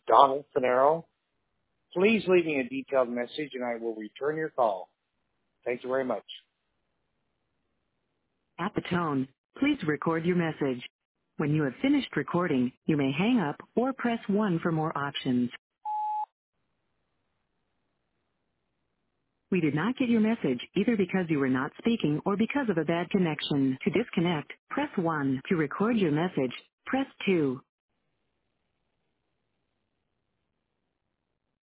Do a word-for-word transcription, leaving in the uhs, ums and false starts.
Donald Finero. Please leave me a detailed message and I will return your call. Thank you very much. At the tone, please record your message. When you have finished recording, you may hang up or press one for more options. We did not get your message either because you were not speaking or because of a bad connection. To disconnect, press one. To record your message, press two.